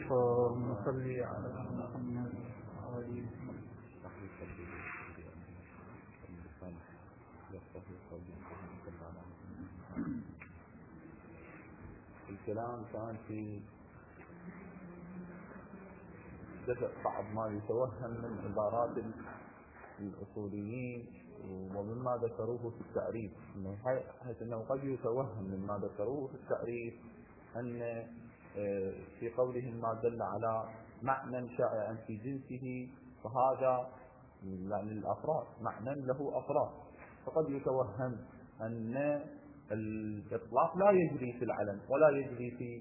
اللهم صل على محمد وعلى الكلام كان في جزء بعض ما يتوهم من عبارات الأصوليين ومما ذكروه في التعريف، حيث أنه قد يتوهم مما ذكروه في التعريف أن في قولهم ما دل على معنى شائع في جنسه فهذا يعني الأفراد معنى له أفراد، فقد يتوهم أن الإطلاق لا يجري في العلم ولا يجري في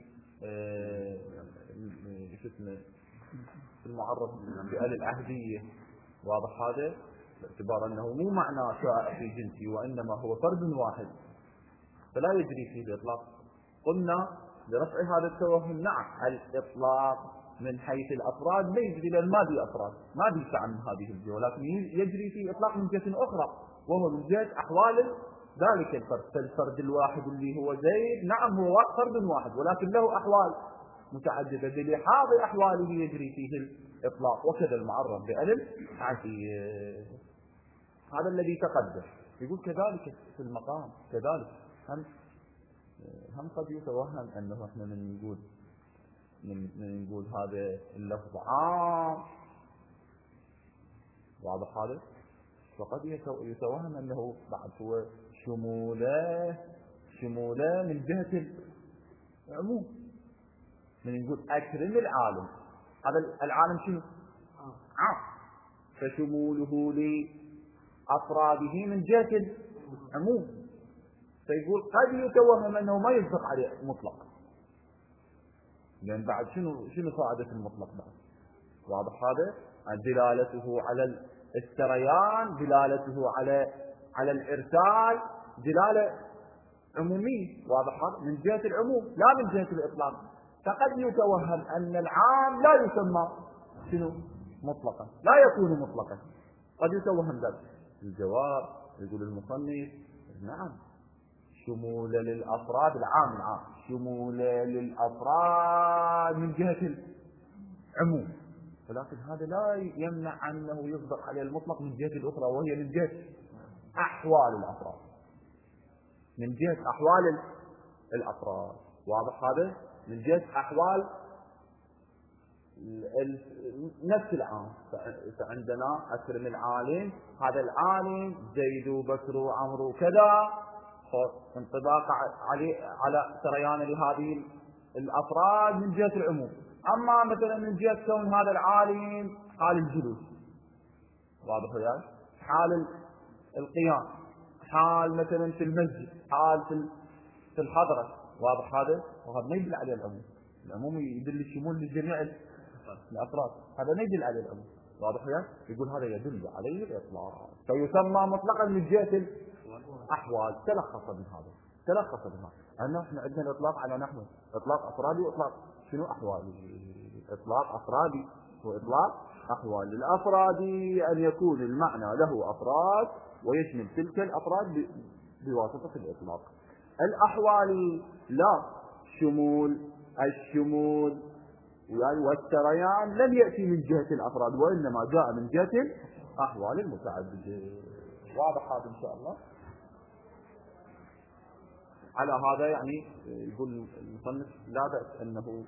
في المعرف بآل العهدية. واضح هذا؟ باعتبار أنه مو معنى شائع في جنسه وإنما هو فرد واحد فلا يجري فيه الإطلاق. قلنا لرفع هذا التوهم نعم الإطلاق من حيث الأفراد لا يجري لأن ما دي أفراد ما دي سعى من هذه الجهة، ولكن يجري فيه إطلاق من جهة أخرى وهو من جهة أحوال ذلك الفرد. فالفرد الواحد اللي هو زيد نعم هو فرد واحد ولكن له أحوال متعددة بلحاظ أحواله يجري فيه الإطلاق، وكذا المعرف بألف عشية. هذا الذي تقدم. يقول كذلك في المقام كذلك هم قد يتوهم أنه احنا من نقول هذا اللفظ عام واضح هذا، فقد يتوهم أنه بعد هو شموله من جهة العموم. من نقول أكرم العالم هذا العالم شنو؟ عام، فشموله لأفراده من جهة العموم، فيقول قد يتوهم أنه ما يصدق عليه مطلق، لأن بعد شنو فائدة المطلق بعد؟ واضح هذا؟ دلالته على السريان، دلالته على الإرسال دلالة عمومية، واضح هذا؟ من جهة العموم لا من جهة الإطلاق. فقد يتوهم أن العام لا يسمى شنو؟ مطلقا، لا يكون مطلقا، قد يتوهم ذلك. الجواب يقول المصنف نعم شمول للأفراد العام شمول للأفراد من جهة العموم، ولكن هذا لا يمنع أنه يصدق عليه المطلق من جهة الأخرى وهي من جهة أحوال الأفراد، من جهة أحوال الأفراد. واضح هذا؟ من جهة أحوال نفس العام. فعندنا أكرم العالم، هذا العالم زيد وبكر وعمر وكذا، انطباق على سريان لهذه الأفراد من جهة العموم. أما مثلا من جهة كون هذا العالم حال الجلوس، واضح وياي؟ حال القيام، حال مثلا في المسجد، حال في الحضرة، واضح هذا؟ وهذا ما يدل عليه العموم. العموم يدل الشمول لجميع الأفراد، هذا ما يدل عليه العموم، واضح وياي؟ يقول هذا يدل عليه الإطلاق فيسمى مطلقا من جهة الأحوال. تلخص من هذا أنه احنا عندنا الإطلاق على نحو إطلاق أفرادي وإطلاق شنو أحوالي. إطلاق أفرادي وإطلاق أحوالي. الأفرادي أن يكون المعنى له أفراد ويشمل تلك الأفراد بواسطة الإطلاق. الأحوالي لا، الشمول والسريان لم يأتي من جهة الأفراد وإنما جاء من جهة الأحوال المتعددة. واضح هذا إن شاء الله؟ على هذا يعني يقول المصنف لا بأس أنه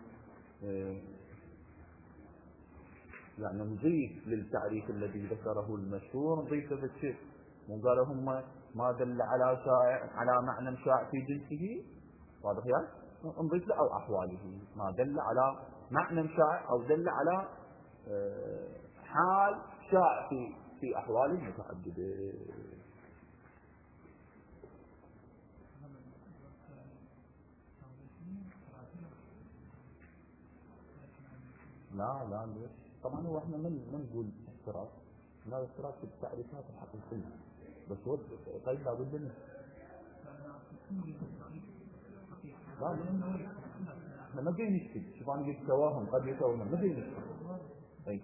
يعني نضيف للتعريف الذي ذكره المشهور نضيف له الشيء، وقال هم ما دل على معنى شائع في جنسه، واضح يعني نضيف له أو أحواله، ما دل على معنى شائع أو دل على حال شائع في أحوال متعددة. لا ليش؟ طبعا هو احنا ما نقول اشتراك، لا اشتراك في التعريفات الحقيقية، بس هو طيب لابد منه. لا احنا ما جاي نشتري، شوف انا قلت توهم قد يتوهم، ما جاي نشتري. طيب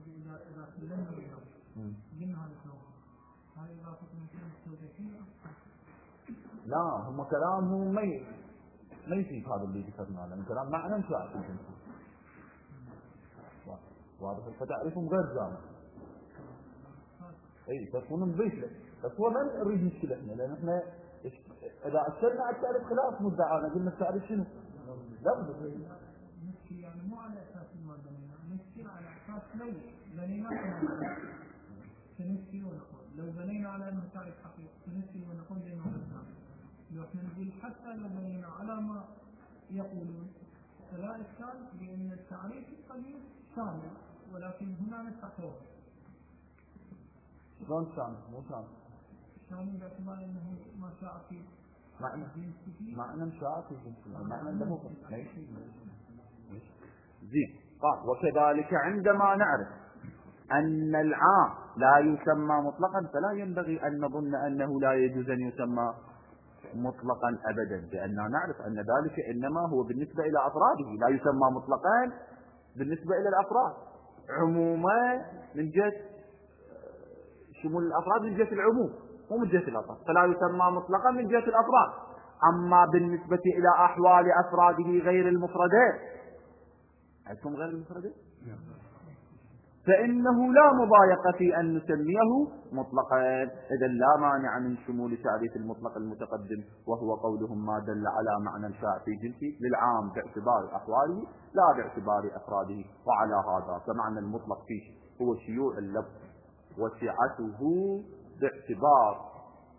لا هم كلامهم ما يفيد هذا اللي ذكرناه، لأن كلام معنى شائع في الجنس. واضح، فتعرفهم غير جامع. اي تكون نضيف له، بس هو ما نريد مشكله احنا، لان احنا اذا اشرنا على التعريف خلاف مدعانا، قلنا التعريف شنو؟ لفظ. نحكي يعني مو على اساس ما بنينا، نحكي على اساس لو بنينا سنحكي ونقول لو بنينا على انه تعريف حقيقي سنحكي ونقول بانه تعريف. لو احنا نقول حتى لو بنينا على ما يقولون فلا اشكال بان التعريف القديم شامل، ولكن هنا نستحوذ. شلون شامل؟ مو شامل. شامل باعتبار انه ما شاء فيه. معنى شاء في جنس، معنى له ماشي. زين. قال وكذلك عندما نعرف أن العام لا يسمى مطلقا فلا ينبغي أن نظن أنه لا يجوز أن يسمى مطلقا أبدا، لأننا نعرف أن ذلك إنما هو بالنسبة إلى أفراده، لا يسمى مطلقا بالنسبة إلى الأفراد عموما من جهة شمول الأفراد، من جهة العموم مو من جهة الأفراد، فلا يسمى مطلقا من جهة الأفراد. أما بالنسبة إلى أحوال أفراده غير المفردات، عندكم غير المفردات؟ فإنه لا مضايق في أن نسميه مطلقا، إذا لا مانع من شمول تعريف المطلق المتقدم، وهو قولهم ما دل على معنى الشاع في جنسه للعام باعتبار أحواله لا باعتبار أفراده. وعلى هذا فمعنى المطلق فيه هو شيوع اللفظ وسعته باعتبار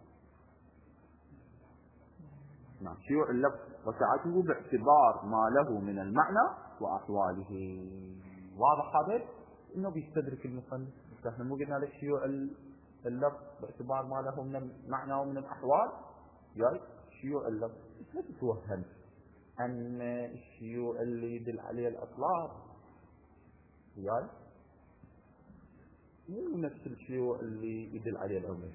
شيوع اللفظ وسعته باعتبار ما له من المعنى وأحواله. واضح هذا؟ إنه بيستدرك المصنف. احنا مو قلنا لك شيوع اللفظ باعتبار ما له من المعنى ومن الأحوال؟ جاي شيوع اللفظ لا تتوهم أن الشيوع اللي يدل عليه الأطلاق جاي مو نفس الشيوع اللي يدل عليه العموم.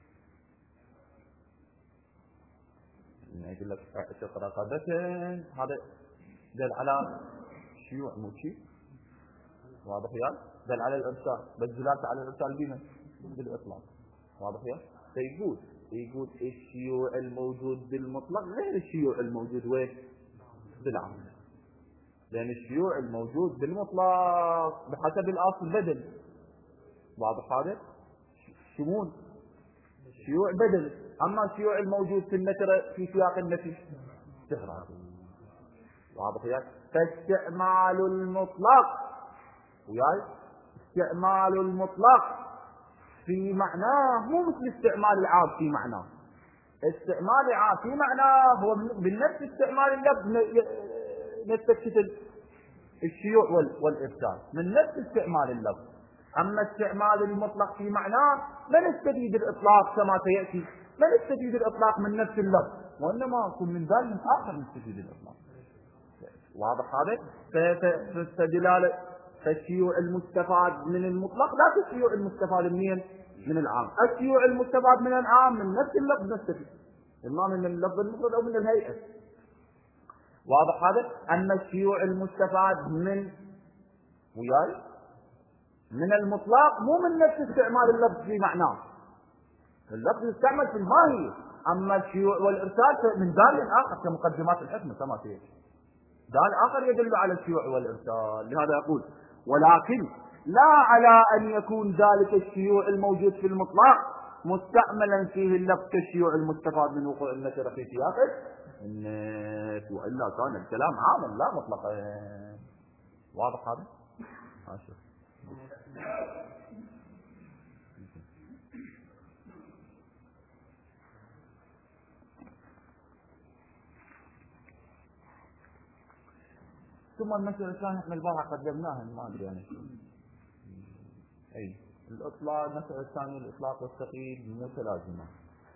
يقول لك اعتق رقبة، هذا دل على شيوع مو شيء. واضح يا؟ دل على الإرسال، بس دلالته على الإرسال بما بالإطلاق. واضح يا؟ يقول الشيوع الموجود بالمطلق غير الشيوع الموجود وين؟ بالعام. لأن الشيوع الموجود بالمطلق بحسب الأصل بدل. واضح هذا؟ شمول شيوع بدل، أما الشيوع الموجود في النكرة في سياق النفي استغراق. واضح يا؟ فاستعمال المطلق وياي استعمال المطلق في معناه مو مثل استعمال العام في معناه. استعمال العام في معناه هو بالنفس استعمال اللفظ نستكشف الشيوع والإرسال من نفس استعمال اللفظ. أما استعمال المطلق في معناه لا نستفيد الإطلاق كما سيأتي، لا نستفيد الإطلاق من نفس اللفظ، وإنما يكون من ذلك آخر نستفيد الإطلاق. واضح هذا؟ فدلالة فالشيوع المستفاد من المطلق لا الشيوع المستفاد من العام. الشيوع المستفاد من العام من نفس اللفظ نستفيد، إما من اللفظ المفرد أو من الهيئة. واضح هذا؟ أما الشيوع المستفاد من المطلق مو من نفس استعمال اللفظ في معناه، اللفظ يستعمل في الماهية. أما الشيوع والإرسال من دال آخر كمقدمات الحكمة كما سيأتي، دال آخر يدل على الشيوع والإرسال. لهذا يقول ولكن لا على أن يكون ذلك الشيوع الموجود في المطلق مستعملا فيه اللفظ كالشيوع المستفاد من وقوع النكرة في سياقه وإلا كان الكلام عاما لا مطلقا. واضح هذا؟ ثم المسألة الثانية احنا البارحة قدمناها ما ادري انا شو. اي الاطلاق، المسألة الثانية الاطلاق والتقييد متلازمان.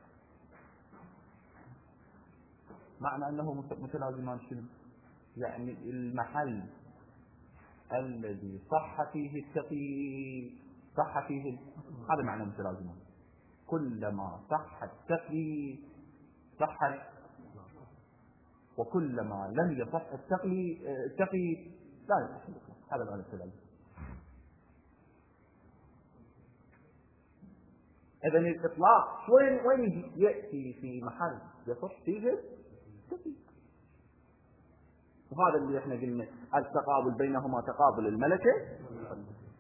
معنى انه متلازمان شنو؟ يعني المحل الذي صح فيه التقييد صح فيه هذا معنى متلازمان. كلما صح التقييد صح، وكلما لم يصح التقييد لا يصح. هذا معنى التلازم. إذن الإطلاق وين يأتي في محل يصح فيه التقييد، وهذا اللي احنا قلنا التقابل بينهما تقابل الملكة.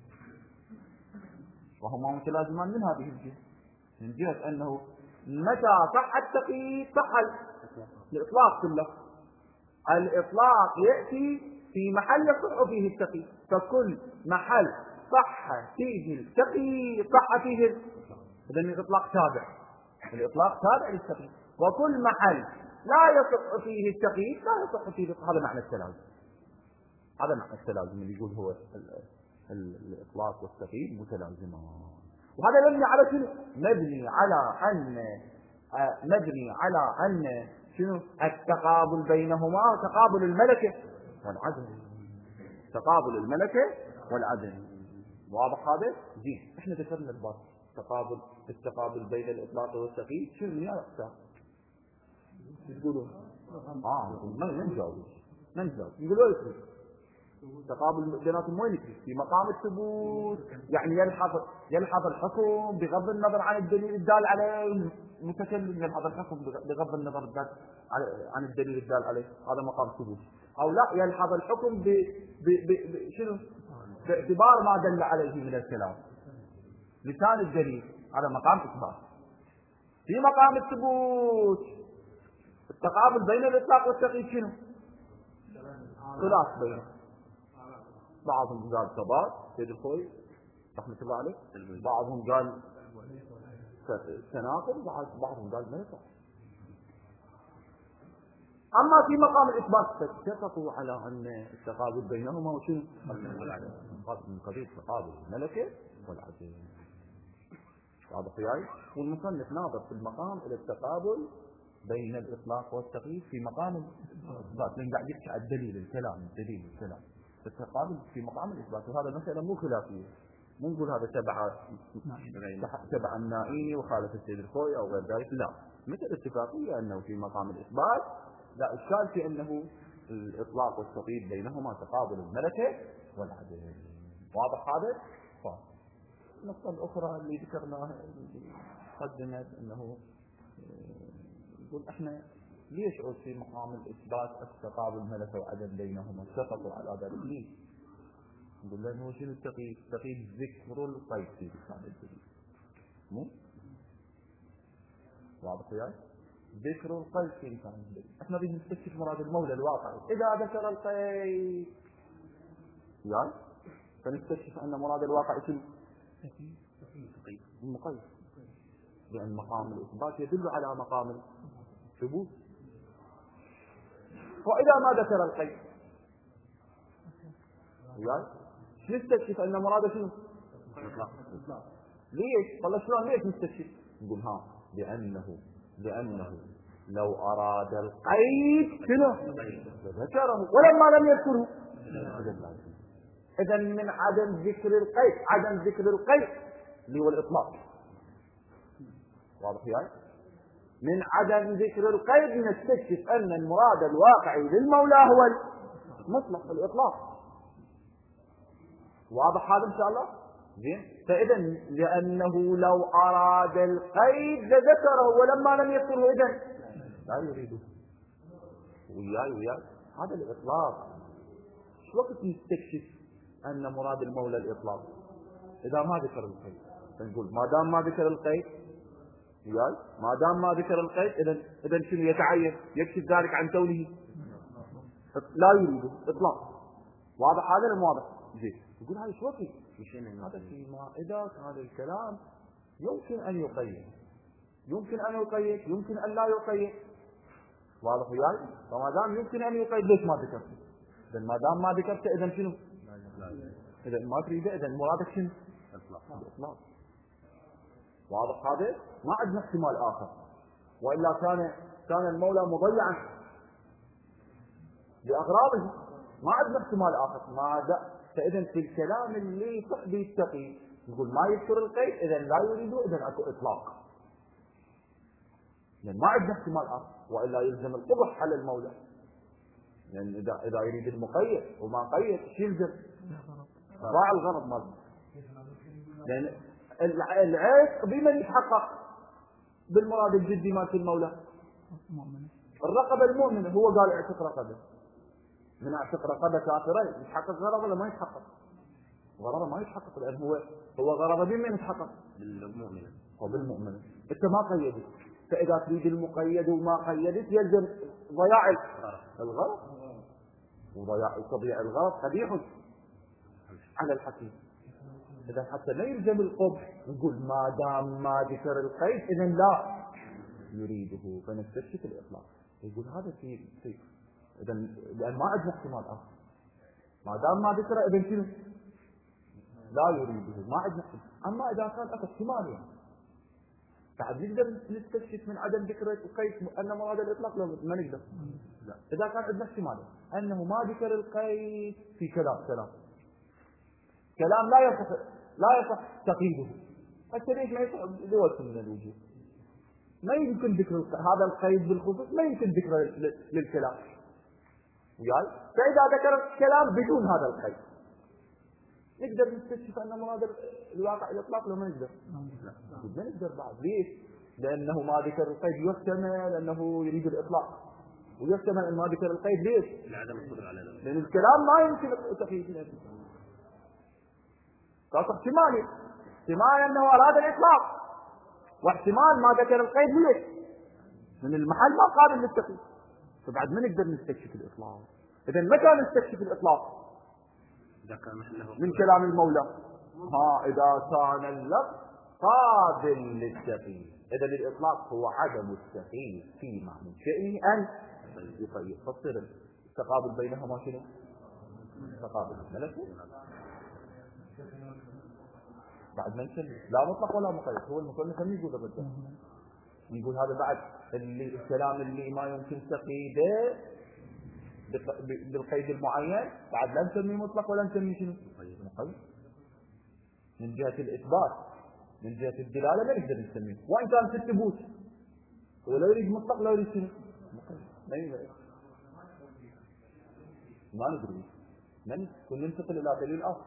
وهما متلازمان من هذه الجهة، من جهة أنه متى صح التقييد صح الإطلاق كله. الإطلاق يأتي في محل يصح فيه التقييد، فكل محل صح فيه التقييد صح فيه إذن الإطلاق تابع، الإطلاق تابع للتقييد. وكل محل لا يصح فيه التقييد لا يصح فيه. هذا معنى التلازم، هذا معنى التلازم اللي يقول هو الإطلاق والتقييد متلازمان. وهذا مبني على شنو؟ مبني على أن شنو؟ التقابل بينهما تقابل الملكة والعدل، تقابل الملكة والعدل. واضح هذا؟ زين. احنا ذكرنا الباب التقابل بين الإطلاق والتقييد شنو يا أخوان؟ يقولون ما نجاوب يقولوا يكفي تقابل بيناتهم وين يكفي في مقام الثبوت، يعني يلحظ الحكم بغض النظر عن الدليل الدال عليه، المتكلم يلحظ الحكم بغض النظر عن الدليل الدال عليه، هذا مقام الثبوت. او لا يلحظ الحكم شنو باعتبار ما دل عليه من الكلام لسان الدليل، على مقام اثبات. في مقام الثبوت التقابل بين الإطلاق والتقييد شنو؟ خلاف بينه، بعضهم قال ثبات سيد الخوي رحمة الله عليه، بعضهم قال تناقض، بعضهم قال ما يصح. أما في مقام الإثبات اتفقوا على أن التقابل بينهما وشنو؟ من قضية تقابل الملكة والعدل. واضح وياي؟ والمصنف ناظر في المقام إلى التقابل بين الإطلاق والتقييد في مقام الإثبات، لأن قاعد يحكي على الدليل الكلام التقابل في مقام الإثبات. وهذا مسألة مو خلافية، مو نقول هذا تبع النائيني وخالف السيد الخوي أو غير ذلك، لا، مثل اتفاقية أنه في مقام الإثبات لا إشكال في أنه الإطلاق والتقييد بينهما تقابل الملكة والعدل. واضح هذا؟ النقطة الأخرى اللي ذكرناها قدمت أنه يقول احنا ليش عود في مقام الإثبات التقابل ملكة وعدل بينهما اتفقوا على ذلك ليش؟ نقول لأنه شنو التقييد؟ التقييد ذكر القيد في لسان الدليل، مو؟ واضح وياي؟ ذكر القيد في لسان الدليل. احنا بدنا نستكشف مراد المولى الواقعي إذا ذكر القيد وياي فنستكشف أن مراد الواقع شنو؟ المقيد، لأن مقام الإثبات يدل على مقام الثبوت. وإذا ما ذكر القيد نستكشف أن مراد شنو؟ ليش؟ والله شلون ليش نستكشف؟ نقول لأنه لو أراد القيد شنو؟ ذكره ولما لم يذكره. إذن من عدم ذكر القيد اللي هو الإطلاق. واضح يعني؟ من عدم ذكر القيد نستكشف أن المراد الواقعي للمولى هو المطلق الإطلاق. واضح هذا إن شاء الله؟ زين. فإذا لأنه لو أراد القيد لذكره ولما لم يذكره إذن لا يريده. وياي هذا الإطلاق. شو وقت نستكشف أن مراد المولى الإطلاق؟ إذا ما ذكر القيد فنقول ما دام ما ذكر القيد إذن شنو يتعين؟ يكشف ذلك عن كونه لا يريده إطلاق. واضح هذا المواضح؟ زين. يقول هذا شو وقت؟ هذا فيما إذا هذا الكلام يمكن أن يقيد يمكن أن لا يقيد. واضح وياي؟ فما دام يمكن أن يقيد ليش ما ذكرت؟ إذن ما دام ما ذكرت إذن شنو؟ إذن ما تريده إذن مرادك شنو؟ الإطلاق. واضح هذا؟ ما عندنا احتمال آخر، وإلا كان المولى مضيعا لأغراضه. ما عندنا احتمال آخر. فإذن في الكلام اللي يصح به التقييد نقول ما يذكر القيد إذن لا يريده إذن أكو إطلاق، لأن ما عندنا احتمال آخر، وإلا يلزم القبح على المولى. لأن إذا يريد المقيد وما قيد شو يلزم؟ ضاع الغرض ماله. لأن العشق بمن يتحقق؟ بالمراد الجدي مال المولى الرقبة المؤمنة. هو قال اعتق رقبة، من اعتق رقبة كافرين يتحقق غرض ولا ما يتحقق؟ غرضه ما يتحقق، لأن هو غرضه بمن يتحقق؟ بالمؤمن. أو بالمؤمن. أنت ما قيدت، فإذا تريد المقيد وما قيدت يلزم ضياع الغرض، وتضييع الغرض قبيح على الحكيم. إذا حتى لا يلزم القبح نقول ما دام ما ذكر القيد إذا لا يريده، فنستكشف الإطلاق. يقول هذا في إذا لأن ما عندنا احتمال آخر، ما دام ما ذكر إذا شنو؟ لا يريده، ما عندنا احتمال. أما إذا كان أكثر احتمال يعني بعد نقدر نستكشف من عدم ذكر القيد أن مراد الإطلاق، لو ما نقدر. لا. إذا كان عندنا احتمال أنه ما ذكر القيد في كلام لا يصح تقييده، التاريخ ما يصح لوجه من الوجوه، ما يمكن ذكر هذا القيد بالخصوص، ما يمكن ذكره للكلام وياي. فإذا ذكر الكلام بدون هذا القيد نقدر نستكشف أن مراد الواقع الإطلاق، لو ما نقدر. ما نقدر بعد. ليش؟ لأنه ما ذكر القيد يحتمل أنه يريد الإطلاق، ويحتمل أن ما ذكر القيد. ليش؟ لعدم القدرة على ذلك، لأن الكلام ما يمكن تقييده. احتمال أنه أراد الإطلاق، واحتمال ما ذكر القيد. ليش؟ من المحل ما قابل للتقييد، فبعد ما نقدر نستكشف الإطلاق. إذا متى نستكشف الإطلاق؟ من كلام المولى. إذا كان اللفظ قابل للتقييد. إذا الإطلاق هو عدم التقييد فيما من شأنه أن يقيد، فتصير التقابل بينهما شنو؟ تقابل ملكي. بعد ما نسلم لا مطلق ولا مقيد. هو المصنف هم يقول الرجال، يقول هذا بعد الكلام اللي ما يمكن تقييده بالقيد المعين بعد لا نسميه مطلق ولا نسميه شنو؟ مقيد. من جهة الإثبات، من جهة الدلالة ما نقدر نسميه، وإن كان في الثبوت هو لا يريد مطلق لا يريد شنو؟ مقيد. ما ندري من كل ننتقل إلى دليل آخر.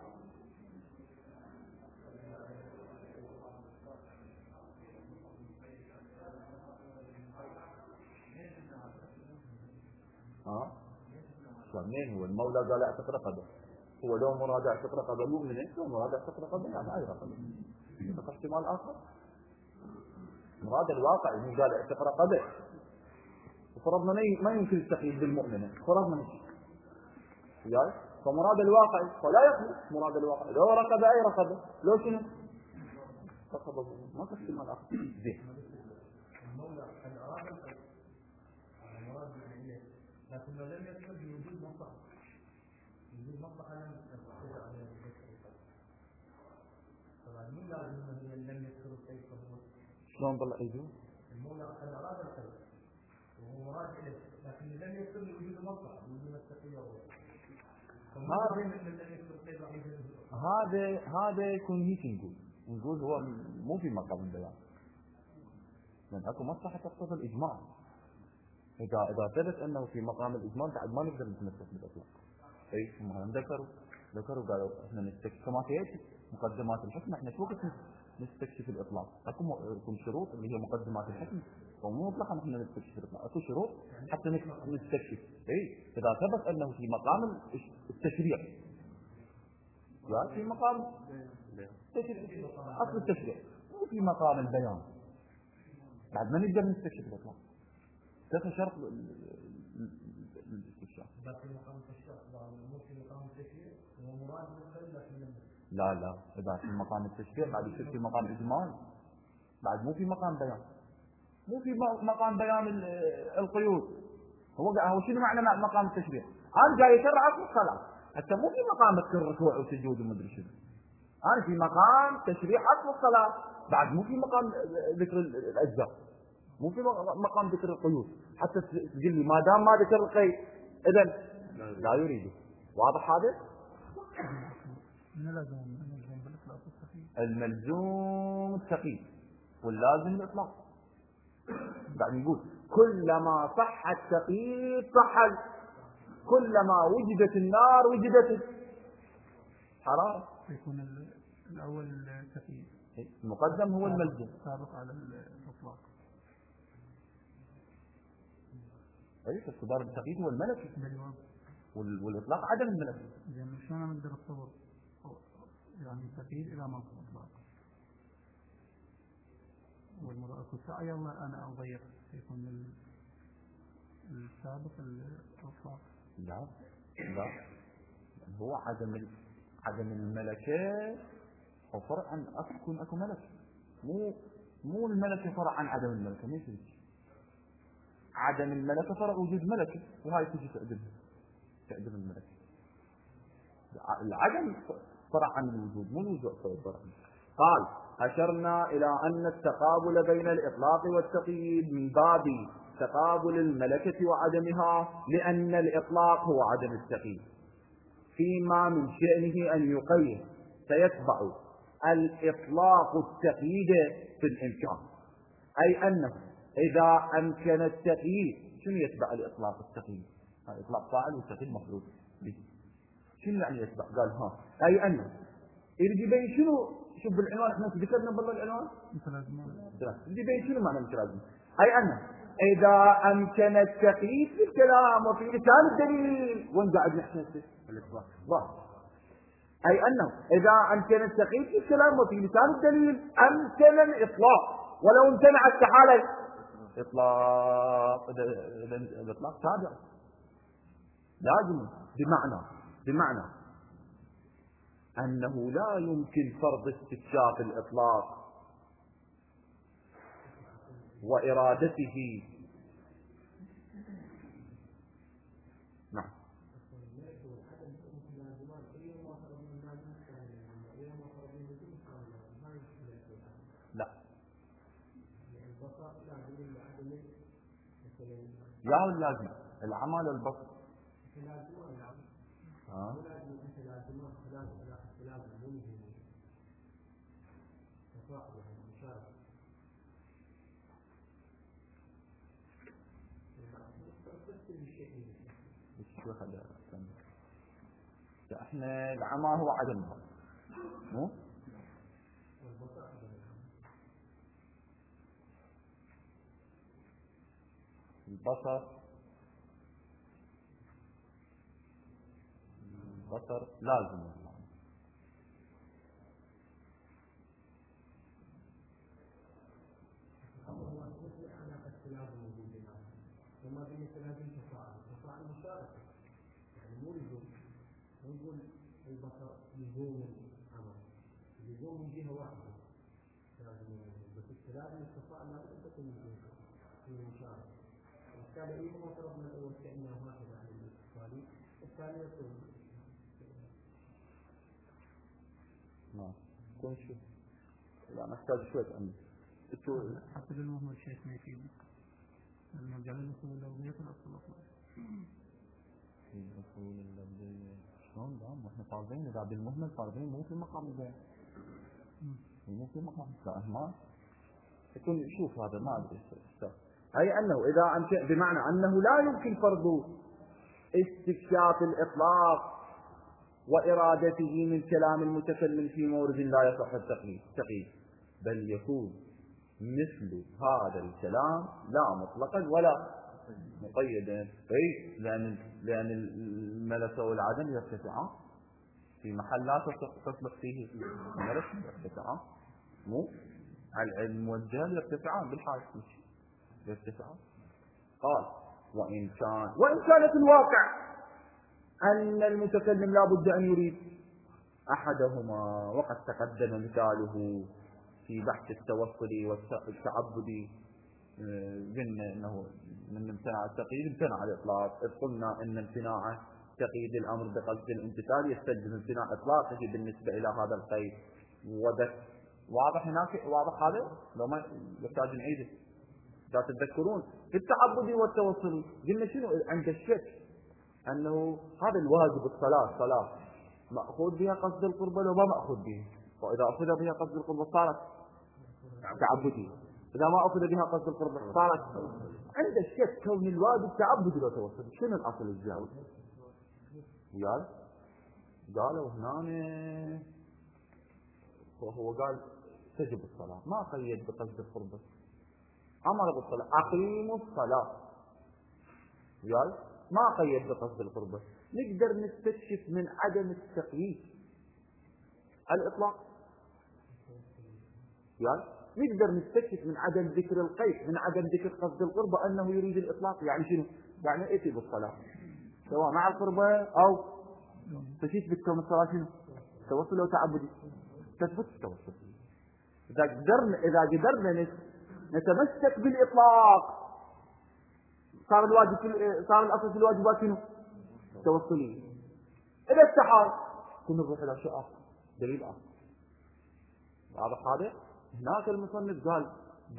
منين هو المولى قال اعتق رقبه؟ هو لو مراد اعتق رقبه مؤمنين، لو مراد اعتق رقبه يعني اي رقبه. في احتمال اخر مراد الواقع انه قال اعتق رقبه، وفرضنا ما يمكن التقييد بالمؤمنين، فرضنا وياي، فمراد الواقع فلا يخلو مراد الواقع لو رقبه اي رقبه، لو شنو؟ رقبه ما في احتمال اخر. زين المولى قد اراد القيد مراد اليه، لكن لم يدخل بوجود مصلحه. وجود مصلحه لم تستطيع عليه القيد. طبعا من لازم انه لم يدخل القيد فهو شلون طلع ايده؟ المولى قد اراد القيد وهو مراد اليه، لكن لم يدخل بوجود مصلحه وجود التقيه. هذا يكون هيك نقول هو مو في مقام البيان، لأن اكو مصلحة تقتضي الإجماع. إذا ثبت أنه في مقام الإجماع بعد ما نقدر نتمسك بالإطلاق. أي هم ذكروا قالوا إحنا نستكشف كما تيجي مقدمات الحكم، إحنا شو وقت نستكشف الإطلاق؟ أكو شروط اللي هي مقدمات الحكم، ومو مطلقا إحنا نستكشف الإطلاق، أكو شروط حتى نستكشف. أي إذا ثبت أنه في مقام التشريع، في مقام أصل التشريع مو في مقام البيان، بعد ما نقدر نستكشف الإطلاق. كيف شرط الاستكشاف؟ لا إذا في مقام التشريع بعد يصير في مقام إجمال، بعد مو في مقام بيان، مو في مقام بيان القيود. هو شنو معنى مقام التشريع؟ أنا جاي أشرع أصل الصلاة، حتى مو في مقام الركوع والسجود ومدري شنو. أنا في مقام تشريع أصل الصلاة، بعد مو في مقام ذكر الأجزاء، مو في مقام ذكر القيود. حتى تقول لي ما دام ما ذكر القيد إذن لا يريده. واضح هذا؟ الملزوم التقييد واللازم الإطلاق. بعد نقول كلما صح التقييد صح، كلما وجدت النار وجدت الحرارة. يكون الأول التقييد، المقدم هو الملزوم سابق على الإطلاق. أي اعتبار التقييد هو الملكي، والإطلاق عدم الملكي. يعني شلون نقدر نتصور يعني تقييد إلى ما أطلق والمرأة السعي الله أنا أضيق يكون السابق الإطلاق. لا هو عدم الملكة هو فرع عن أكو ملكة، مو الملكة فرع عن عدم الملكة. ما يصير عدم الملكة فرع وجود ملكة، وهاي تجي تعدم الملكة. العدم فرع عن الوجود، مو الوجود فرع. قال أشرنا إلى أن التقابل بين الإطلاق والتقييد من باب تقابل الملكة وعدمها، لأن الإطلاق هو عدم التقييد فيما من شأنه أن يقيد، فيتبع الإطلاق التقييد في الإمكان، أي أنه إذا أمكن التقييد. شنو يتبع الإطلاق التقييد؟ الإطلاق فاعل والتقييد مفعول به. شنو يعني يتبع؟ قال أي أنه يريد يبين شنو. شوف بالعنوان احنا ذكرنا بالله العنوان يريد يبين شنو معنى متلازمة. أي أنه إذا أمكن التقييد في الكلام وفي لسان الدليل، وين قاعد نحن الإطلاق؟ أي أنه إذا أمكن التقييد في الكلام وفي لسان الدليل أمكن الإطلاق، ولو امتنع استحالة الإطلاق تابع لازم. بمعنى أنه لا يمكن فرض استكشاف الإطلاق وإرادته. نعم. لا يا اللازم العمل البسط. احنا العمى هو عدم مو البصر لازم. وما بين الثلاثين تفاعل مشاركة، يعني مو لزوم. نقول البصر لزوم العمل، لزوم من جهة واحدة، بس الثلاثين تفاعل لا بد تكون من مشاركة. وبالتالي أي ما طلبنا الأول كأنه هكذا على الاتصالي، الثاني يكون نعم. كون شو لا نحتاج شوية أمن حتى بالمهمل شيء ما يفيد المرجع للأصول اللفظية في الأصل الأصول اللفظية شلون؟ لا احنا طالبين إذا بالمهمل طالبين مو في مقام البيع، مو في مقام الإهمال. يكون شوف هذا ما أدري. أي أنه إذا أمكن، بمعنى أنه لا يمكن فرض استكشاف الإطلاق وإرادته من كلام المتكلم في مورد لا يصح التقييد، بل يكون مثل هذا الكلام لا مطلقا ولا مقيدا. أي لأن الملكة والعدم يرتفعان في محل لا تصلح فيه الملكة، يرتفعان مو العلم والجهل يرتفعان بالحال يرتفعان. قال وإن كانت الواقع أن المتكلم لا بد أن يريد أحدهما، وقد تقدم مثاله في بحث التوصل والتعبد. قلنا أنه من امتناع التقييد امتنع الإطلاق، إذ قلنا أن امتناع تقييد الأمر بقصد الامتثال يستلزم امتناع إطلاقه بالنسبة إلى هذا القيد. واضح هناك؟ واضح هذا؟ لو ما يحتاج نعيده. لا تتذكرون في التعبد والتوصل قلنا شنو عند الشك أنه هذا الواجب الصلاة صلاة مأخوذ بها قصد القربة لو ما مأخوذ به، وإذا أخذ بها قصد القربة صارت تعبدي، إذا ما أخذ بها قصد القربة صارت. عند الشك كون الواجب تعبدي وتوصل، شنو الأصل الجاوب؟ قالوا هنا وهو قال تجب الصلاة، ما قيد بقصد القربة، أمر بالصلاة أقيموا الصلاة، ما قيد بقصد القربة. نقدر نستكشف من عدم التقييد الإطلاق. يعني نقدر نستكشف من عدم ذكر القيد، من عدم ذكر قصد القربة أنه يريد الإطلاق. يعني شنو؟ يعني ائتي بالصلاة سواء مع القربة أو تشيت بتكون الصلاة شنو؟ توسل أو تعبدي، تثبت التوسل. إذا قدرنا نتمسك بالإطلاق صار الأصل في الواجبات شنو؟ توسلية. إذا استحال كنا نروح إلى شيء آخر، دليل آخر. واضح هذا؟ هناك المصنف قال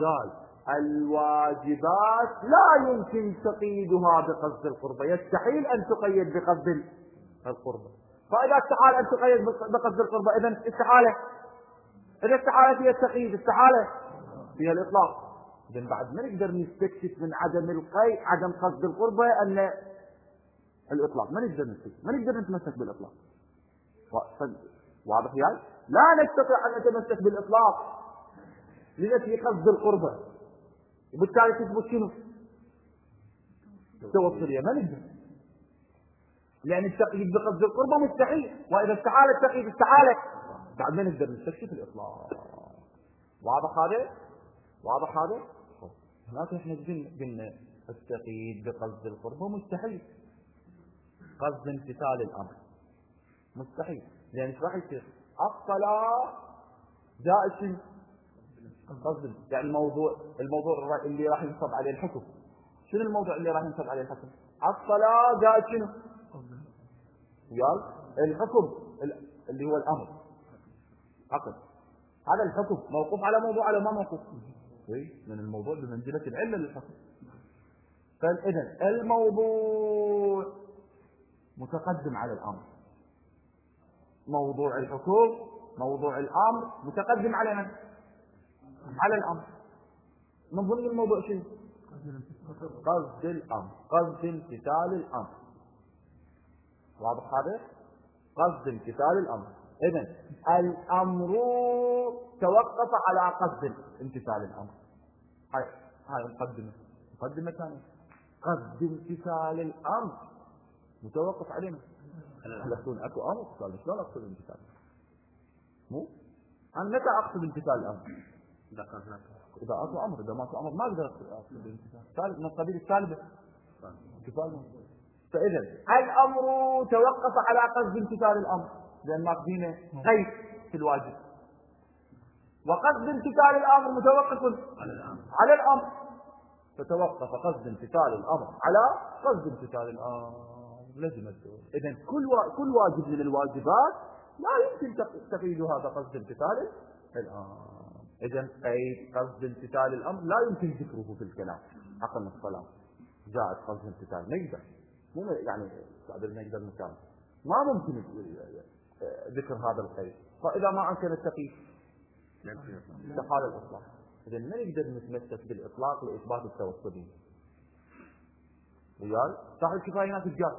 الواجبات لا يمكن تقييدها بقصد القربة، يستحيل أن تقيد بقصد القربة. فإذا استحال أن تقيد بقصد القربة إذا استحالة. إذا استحالة فيها التقييد، استحالة فيها الإطلاق. إذن بعد ما نقدر نستكشف من عدم القيد، عدم قصد القربة أن الإطلاق، ما نقدر نتمسك بالإطلاق. واضح يعني؟ لا نستطيع أن نتمسك بالإطلاق لنفي قصد القربة، وبالتالي تثبت شنو؟ التوصلية. ما نقدر، لأن التقييد بقصد القربة مستحيل، وإذا استحال التقييد استحالة، بعد ما نقدر نستكشف الإطلاق. واضح هذا؟ هناك احنا قلنا التقييد بقصد القربة مستحيل، قصد امتثال الأمر مستحيل، لأن ايش راح يصير؟ الصلاة زائد شنو؟ قصد. يعني الموضوع اللي راح ينصب عليه الحكم. شنو الموضوع اللي راح ينصب عليه الحكم؟ الصلاة زائد شنو؟ الحكم اللي هو الأمر عقد. هذا الحكم موقوف على موضوع على ما موقوف، لأن الموضوع بمنزلة العلة للحكم. فإذا الموضوع متقدم على الأمر، موضوع الحكم موضوع الأمر متقدم على من؟ على الأمر. من ضمن الموضوع شنو؟ قصد الأمر، قصد امتثال الأمر. واضح هذا؟ قصد امتثال الأمر. إذن الأمر توقف على قصد امتثال الأمر. هاي مقدمة ثانية. قصد امتثال الأمر متوقف علينا. هل يكون أكو أمر؟ قال شلون أقصد امتثال؟ مو أنا متى أقصد امتثال الأمر؟ إذا أكو أمر. إذا ما أكو أمر ما أقدر أقصد امتثال. ثالث من القبيل الثالثة امتثال. فإذا الأمر توقف على قصد امتثال الأمر، لأن ما فينا قيد في الواجب، وقصد امتثال الأمر متوقف على الأمر، فتوقف قصد امتثال الأمر على قصد امتثال الأمر. لازم الدور. إذن كل واجب من الواجبات لا يمكن تقييدها بقصد امتثال الأمر. إذن قيد قصد امتثال الأمر لا يمكن ذكره في الكلام. عقل الصلاة جاءت قصد امتثال نقدر، مو يعني نقدر مثال ما ممكن ذكر هذا القيد. فإذا ما أمكن التقييد استحال الإطلاق. إذن ما نقدر نتمسك بالإطلاق لإثبات التوسلية. رجال صاحب الكفاية هناك الجار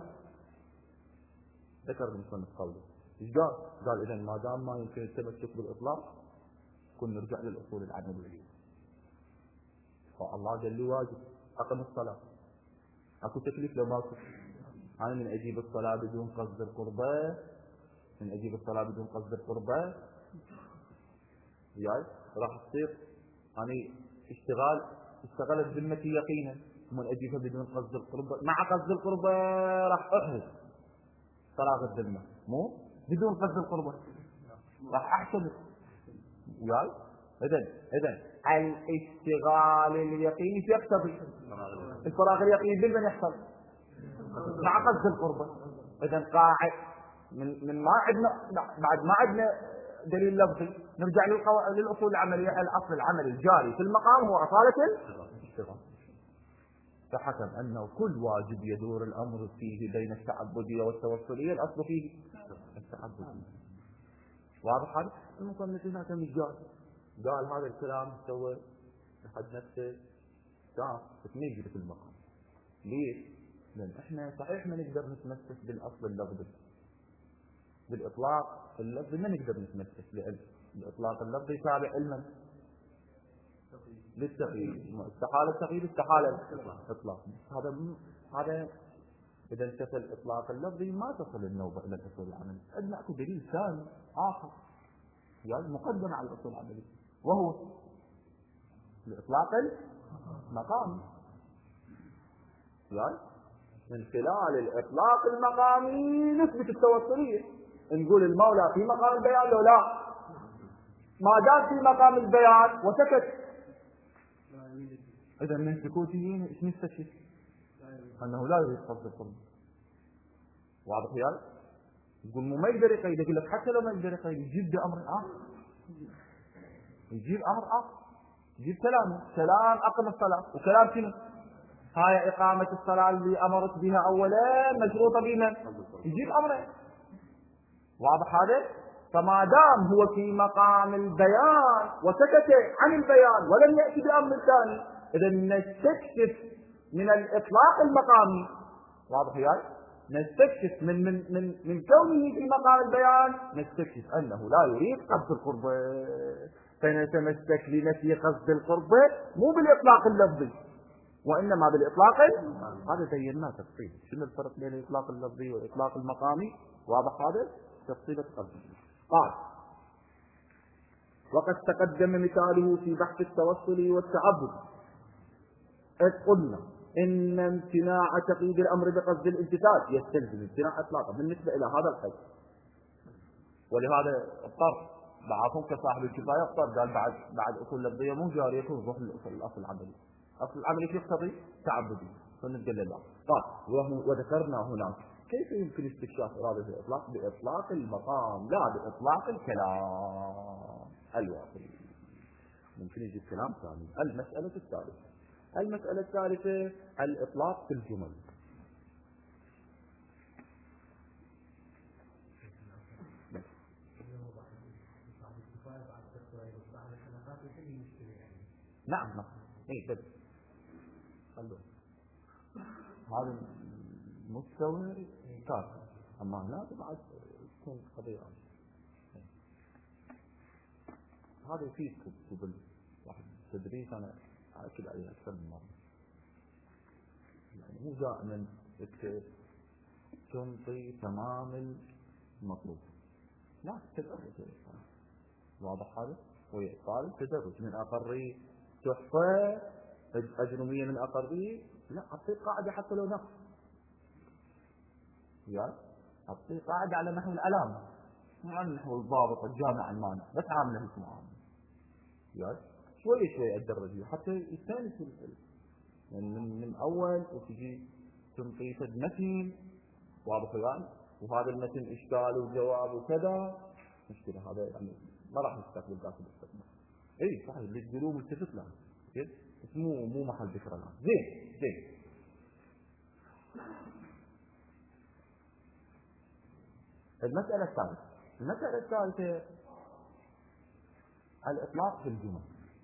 ذكر المصنف قوله الجار قال إذن ما دام ما يمكن التمسك بالإطلاق كن نرجع للأصول العملية. فالله قال لي واجب أقم الصلاة، أكو تكليف لو ماكو. أنا من أجيب الصلاة بدون قصد القربة، من أجيب الصلاة بدون قصد القربة رجال راح تصير أنا اشتغلت ذمتي يقينا، ومن أجيبها بدون قصد القربة. مع قصد القربة راح أحرز صلاة الذمة، مو بدون قصد القربة راح أحسب. إذن الاشتغال اليقيني يقتضي الفراغ اليقيني بالمن يحصل مع قصد القربة. إذن قاعد من ما عندنا بعد ما عندنا دليل لفظي نرجع للأصول العملية. الأصل العملي الجاري في المقام هو أصالة الاشتغال. فحكم أنه كل واجب يدور الأمر فيه بين التعبدية والتوسلية الأصل فيه التعبدية. واضح هذا؟ المصنف هنا كم قال هذا الكلام سوى لحد نفسه كان تتنيجر في المقام. ليش؟ لأن احنا صحيح ما نقدر نتمسك بالأصل اللفظي، بالإطلاق اللفظي ما نقدر نتمسك، لأن الإطلاق اللفظي تابع علما للتقييد. استحالة التقييد استحالة الإطلاق. هذا إذا انتفى الإطلاق اللفظي ما تصل النوبة إلى الأصول العملية. عندنا أكو دليل ثاني آخر يعني مقدم على الأصول العملية، وهو الإطلاق المقامي. يعني من خلال الإطلاق المقامي نثبت التوصلية، نقول المولى في مقام البيان لو لا، ما دام في مقام البيان وسكت، إذا من سكوته ايش نستشف؟ أنه لا يريد قصد القرب. واضح يعني؟ يقول مو ما يقدر يقيد، يقول لك حتى لو ما يقدر يقيد يجيب بأمر آخر، يجيب أمر آخر، يجيب كلام أقم الصلاة، وكلام شنو؟ هاي إقامة الصلاة اللي أمرت بها أولا مشروطة بمن؟ يجيب أمره. واضح هذا؟ فما دام هو في مقام البيان وسكت عن البيان ولم يأتي بأمر ثاني، إذا نستكشف من الإطلاق المقامي. واضح يعني؟ نستكشف من كونه في مقام البيان، نستكشف أنه لا يريد قصد القربة، فنتمسك بنفي قصد القربة مو بالإطلاق اللفظي وإنما بالإطلاق. هذا بيناه تفصيل، شنو الفرق بين الإطلاق اللفظي والإطلاق المقامي؟ واضح هذا؟ تفصيل تقدم. قال: وقد تقدم مثاله في بحث التوصل والتعبد، إذ قلنا إن امتناع تقييد الأمر بقصد الامتثال يستلزم امتناع إطلاقه بالنسبة إلى هذا القيد. ولهذا اضطر بعضهم كصاحب الكفاية اضطر قال بعد أصول لفظية مو جارية توضح الأصل العملي. أصل العملي يقتضي تعبدي، فنقول له لا. طيب، وذكرنا هناك كيف يمكن استكشاف إرادة الإطلاق؟ بإطلاق المقام لا بإطلاق الكلام الواقع. ممكن يجي كلام ثاني. المسألة الثالثة الإطلاق في الجمل. نعم ايه بس هذا مستوى كافي، اما هنا بعد تكون قضية هذا يفيد كتب واحد تدريس انا اكد عليه اكثر من مرة. يعني مو دائما تنطي تمام المطلوب، لا تدرج. واضح هذا؟ ويقال تدرج من اقري تحفة اجنبية من اقري، لا اعطي قاعدة حتى لو نقص، يعني اعطي قاعدة على نحو العلامة مو على نحو الضابط الجامع المانع، بس عامله اسمه عام، يعني شوي ادرج حتى يستانس يعني من اول وتجي تنطي فد متن واضح يعني، وهذا المتن اشكال وجواب وكذا مشكلة، هذا يعني ما راح نستقبل ذاك الاستقبال. اي صحيح اللي تقولوه ملتفت له بس مو محل ذكر الان. زين المسألة الثالثة الإطلاق في الجمل.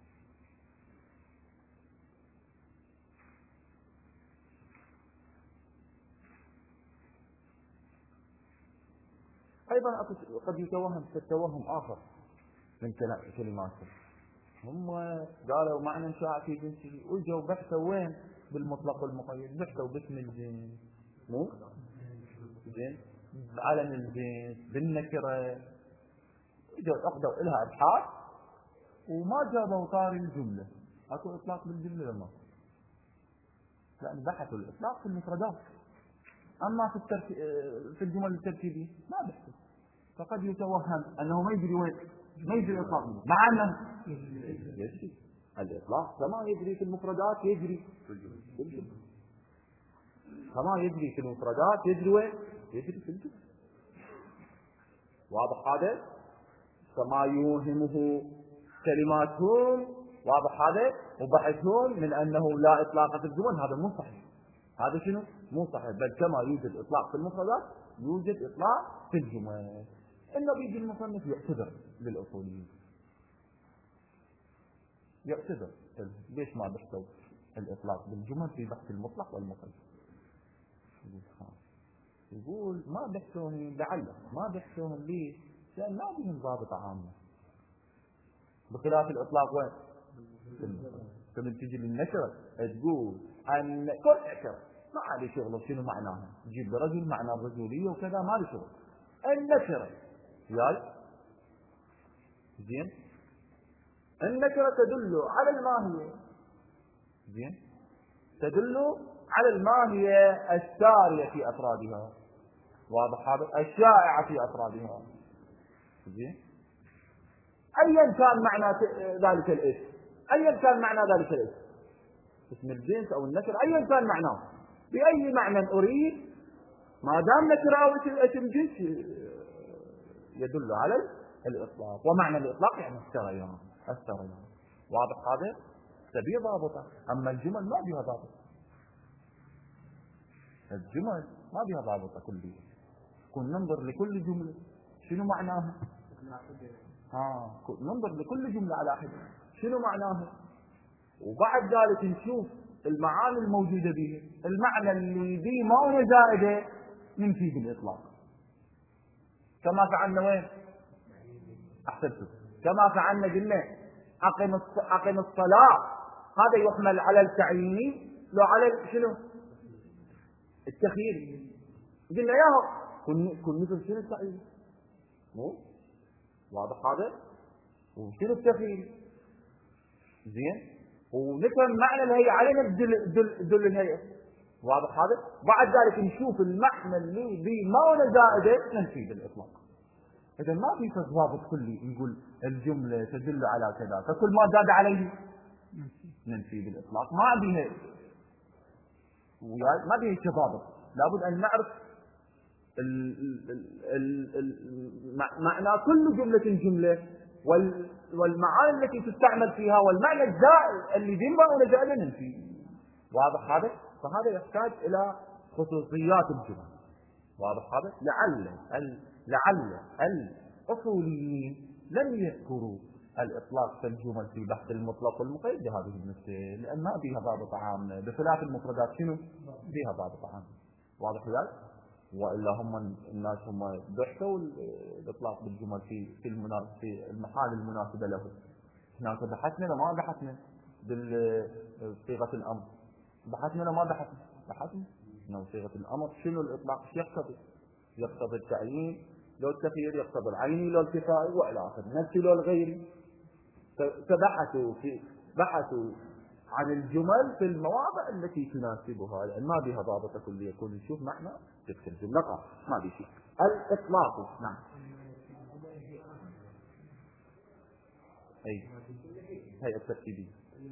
أيضا قد يتوهم التوهم آخر من كلماتهم، هم قالوا معنى شاع في جنسه وجوا بحثوا وين؟ بالمطلق والمقيد، بحثوا باسم الجنس مو زين، بعلم الجنس، بالنكرة، وجوا أخذوا إلها أبحاث وما جابوا طاري الجملة. أكو إطلاق بالجملة لما لأن بحثوا الإطلاق في المفردات، أما في الجمل التركيبية ما بحثوا، فقد يتوهم أنه ما يجري وين؟ ما يجري إطلاق، مع أنه يجري الإطلاق كما يجري في المفردات يجري في الجمل، كما يجري في المفردات يجري وين؟ يجري في الجمل. واضح هذا؟ فما يوهمه كلماتهم، واضح هذا؟ وبحثهم من أنه لا إطلاق في الجمل، هذا مو صحيح. هذا شنو؟ مو صحيح، بل كما يوجد إطلاق في المفردات يوجد إطلاق في الجمل. إنه بيجي المصنف يعتذر للأصوليين، يعتذر ليش ما بحثوا الإطلاق بالجمل في بحث المطلق والمقيد. يقول ما بحثوهم لعله، ما بحثوهم ليش؟ لأن ما بهم ضابط عامة، بخلاف الإطلاق وين؟ كما تجي للنشر تقول أن كل نشر ما عليه شغل شنو معناها، تجيب لرجل معنى الرجولية وكذا ما له شغل. النشر يعني زين. النكرة تدل على الماهية، زين، تدل على الماهية السارية في أفرادها، واضح هذا، الشائعة في أفرادها، زين. أيا كان معنى ذلك الاسم، أيا كان معنى ذلك الاسم، اسم الجنس أو النكرة أيا كان معناه، بأي معنى أريد، ما دام نكرة أو اسم جنس يدل على الإطلاق، ومعنى الإطلاق يعني السريان، واضح هذا؟ تبي ضابطة. أما الجمل ما بها ضابط، الجمل ما بها ضابطة كلية. كن ننظر لكل جملة شنو معناها، ننظر لكل جملة على حدة شنو معناها، وبعد ذلك نشوف المعاني الموجودة به، المعنى اللي به ما هو زائدة ننفي بالإطلاق، كما فعلنا وين؟ أحسنتم، كما فعلنا قلنا أقم الصلاة، هذا يحمل على التعيين لو على شنو؟ التخيير. قلنا ياهو كن مثل شنو التعيين، مو واضح هذا؟ وشنو التخيير، زين، ونفهم معنى الهيئة علينا دل الهيئة، واضح هذا؟ بعد ذلك نشوف المعنى اللي به ما هو زائدة ننفي بالإطلاق. إذا ما في ضابط كلي نقول الجملة تدل على كذا فكل ما زاد عليه ننفي بالإطلاق، ما بها، ما بها ضابط. لابد أن نعرف معنى كل جملة والمعاني التي تستعمل فيها، والمعنى الزائد اللي بما زائد ننفي، واضح هذا؟ فهذا يحتاج إلى خصوصيات الجمل، واضح هذا؟ لعل الأصوليين لم يذكروا الإطلاق في الجمل في بحث المطلق والمقيد بهذه المسألة، لأن ما بها ضابط عام، بخلاف المفردات شنو بها ضابط عام، واضح ذلك؟ وإلا هم الناس هم بحثوا الإطلاق بالجمل في المحال المناسبة له. هناك بحثنا لما بحثنا بصيغة الأمر، بحثنا لما بحثنا صيغة الأمر شنو الإطلاق، شو يقتضي التعيين لو التخيير، يقتضي العيني لو الكفائي، وإلى آخره، نفسي لو الغيري. بحثوا عن الجمل في المواضع التي تناسبها، لأن ما بها ضابطة كلية، يكون نشوف معنى تذكر جملة ما بي شيء. الإطلاق، نعم، أي هي الترتيبية.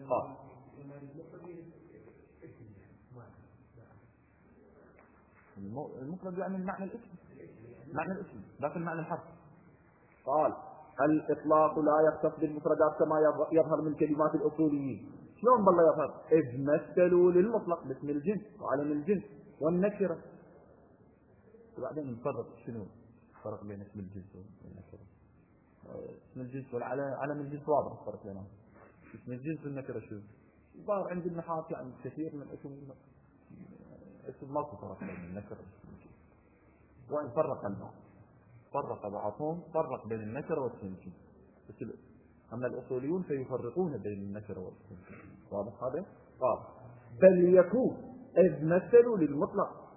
المفرد يعني معنى الاسم لكن معنى الحرف. قال الإطلاق لا يختص بالمفردات كما يظهر من كلمات الأصوليين. شلون بالله يظهر؟ إذ مثلوا للمطلق باسم الجنس وعلم الجنس والنكرة. وبعدين نفرق شنو الفرق بين اسم الجنس والنكرة. اسم الجنس والعلم الجنس واضح الفرق بينهم. اسم الجنس والنكرة شو؟ ظاهر عند النحاة يعني كثير من اسم ماكو فرق بين النكرة والجنس. وإن فرق بعضهم فرق بين النكرة والاسم الجنس. أما الأصوليون فيفرقون بين النكرة والاسم الجنس. واضح هذا؟ قال بل يكون إذ مثلوا للمطلق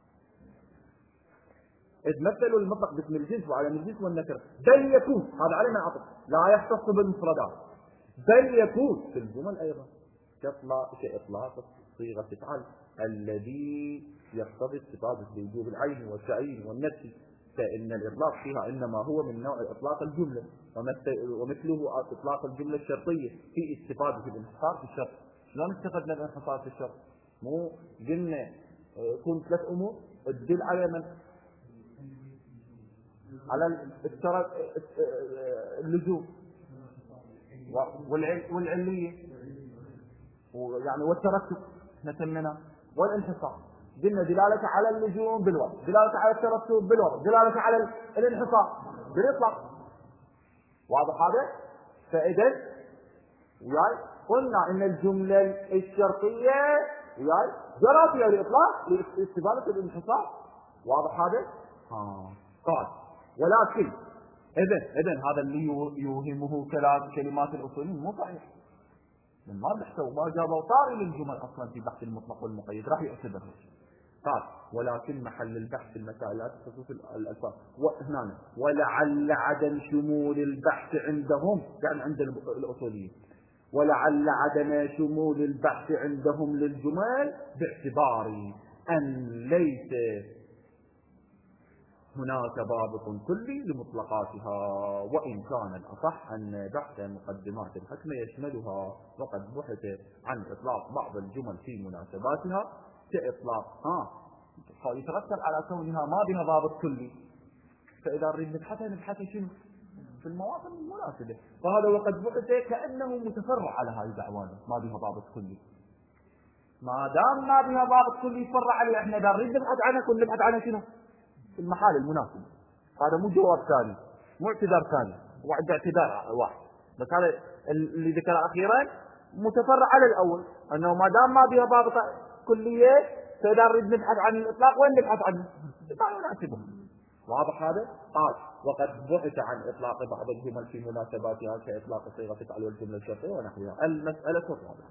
باسم الجنس وعلم الجنس والنكرة. بل يكون هذا علينا عطف، لا يختص بالمفردات، بل يكون في الجمل أيضا كإطلاق صيغة تفعل الذي يقتضي استفادة بوجوب العين والتعيين والنفس، فإن الإطلاق فيها إنما هو من نوع إطلاق الجملة، ومثله إطلاق الجملة الشرطية في استفادة الانحصار في الشرط. شلون استفدنا الانحصار في الشرط؟ مو قلنا كون 3 أمور تدل على من؟ على اللزوم والعلية يعني والترتب نسمينا، والانحصار قلنا دلالة على اللزوم بالوضع، دلالة على الترتب بالوضع، دلالة على الانحصار بالإطلاق. واضح هذا؟ فإذا قلنا إن الجملة الشرطية جرى فيها الإطلاق لاستفادة الانحصار. واضح هذا؟ قال ولكن إذن هذا اللي يوهمه كلمات الأصولين مو صحيح، ما بحثوا ما جابوا طاري للجمل أصلا في بحث المطلق والمقيد راح يعتبر. قال ولكن محل البحث المسائل لا تخصص الألفاظ وهنا ولعل عدم شمول البحث عندهم يعني عند الأصوليين ولعل عدم شمول البحث عندهم للجمل باعتبار أن ليس هناك ضابط كلي لمطلقاتها وإن كان الأصح أن بحث مقدمات الحكم يشملها وقد بحث عن إطلاق بعض الجمل في مناسباتها كإطلاق يترتب على كونها ما بها ضابط كلي فإذا نريد نبحث شنو في المواطن المناسبة فهذا وقد بحث كأنه متفرع على هذه دعوانا ما بها ضابط كلي ما دام ما بها ضابط كلي يتفرع عليه احنا إذا نريد نبحث عنها كل نبحث عنها شنو في المحال المناسب هذا مو جواب ثاني مو اعتذار ثاني وعد اعتذار واحد بس هذا اللي ذكر أخيرا متفرع على الأول أنه ما دام ما بها ضابط كلية فإذا نريد نبحث عن الإطلاق وين نبحث عنه ما يناسبه واضح هذا قال وقد بحث عن إطلاق بعض الجمل في مناسباتها كإطلاق صيغة الفعل والجملة الشرطية ونحوها المسألة الرابعة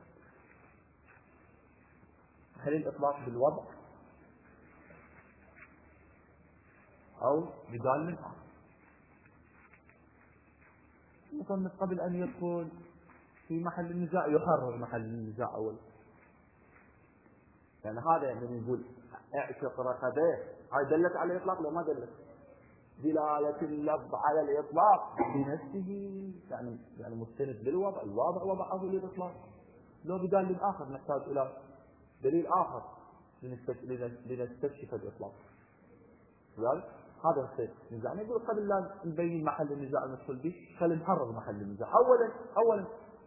هل الإطلاق بالوضع أو بدال آخر المصنف قبل أن يدخل في محل النزاع يحرر محل النزاع أول يعني هذا يعني نقول اعتق رقبه هاي دلت على الإطلاق لو ما دلت دلالة اللفظ على الإطلاق بنفسه يعني مستند بالوضع الواضع وضعه للإطلاق لو بدال آخر نحتاج إلى دليل آخر لنستكشف الإطلاق هذا الشيء النزاع نقول قبل لا نبين محل النزاع المدخول به خلينا نحرر محل النزاع أولا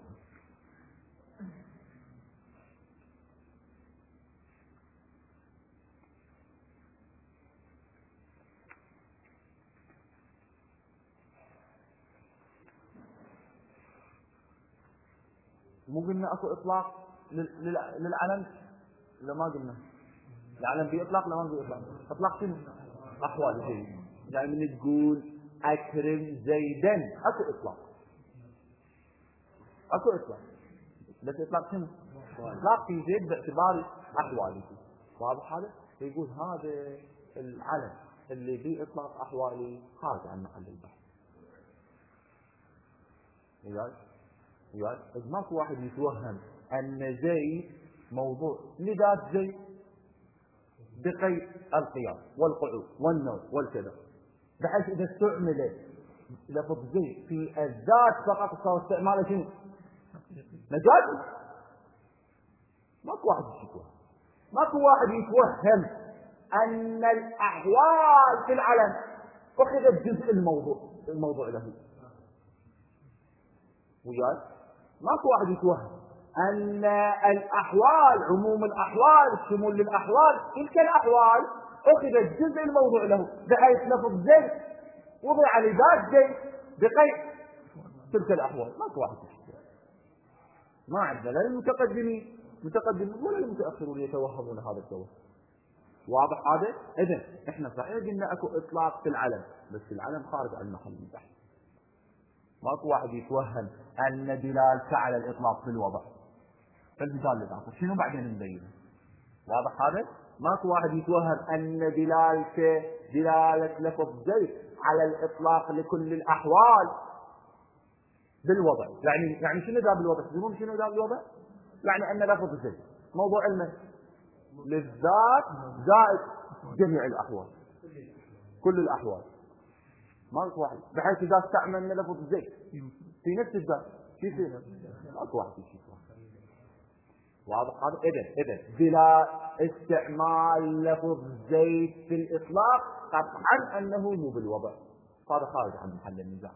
مو قلنا اكو اطلاق للعلم ولا ما قلنا العلم بيطلق لما بيطلق اطلاق شنو احوال زيد يعني من تقول اكرم زيدا اكو اطلاق بس اطلاق شنو اطلاق في زيد باعتبار احواله واضح هذا يقول هذا العلم اللي بيه اطلاق احوالي خارج عن محل البحث يعني ماكو واحد يتوهم ان زيد موضوع لذات زيد بقيد القيام والقعود والنوم والكذا بحيث اذا استعمل لفظ زيد في الذات فقط صار استعماله شنو مجازي ماكو واحد يتوهم ان الاحوال في العلم اخذت جزء الموضوع له وياك ماكو واحد يتوهم ان الاحوال عموم الاحوال الشمول للاحوال تلك الاحوال اخذت جزء الموضوع له بحيث لفظ زيد وضع لذات زيد بقيد تلك الاحوال ماكو واحد يتوهم ما عندنا لا المتقدمين ولا المتاخرون يتوهمون هذا التوهم واضح هذا اذا احنا صحيح قلنا اكو اطلاق في العلم بس العلم خارج عن محل البحث ماكو واحد يتوهم ان دلالته على الاطلاق في الوضع فالمثال الاخر شنو بعدين نبينه واضح هذا ماكو واحد يتوهم ان دلاله لفظ زيد على الاطلاق لكل الاحوال بالوضع يعني شنو ذا بالوضع تدرون شنو ذا بالوضع يعني ان لفظ زيد موضوع علمه للذات زائد جميع الاحوال كل الاحوال ماكو واحد بحيث اذا استعملنا لفظ زيد في نفس الذات كيف ماكو واحد يشوفه واضح هذا اذا بلا استعمال لفظ زيد في الاطلاق قطعا انه مو بالوضع هذا خارج عن محل النزاع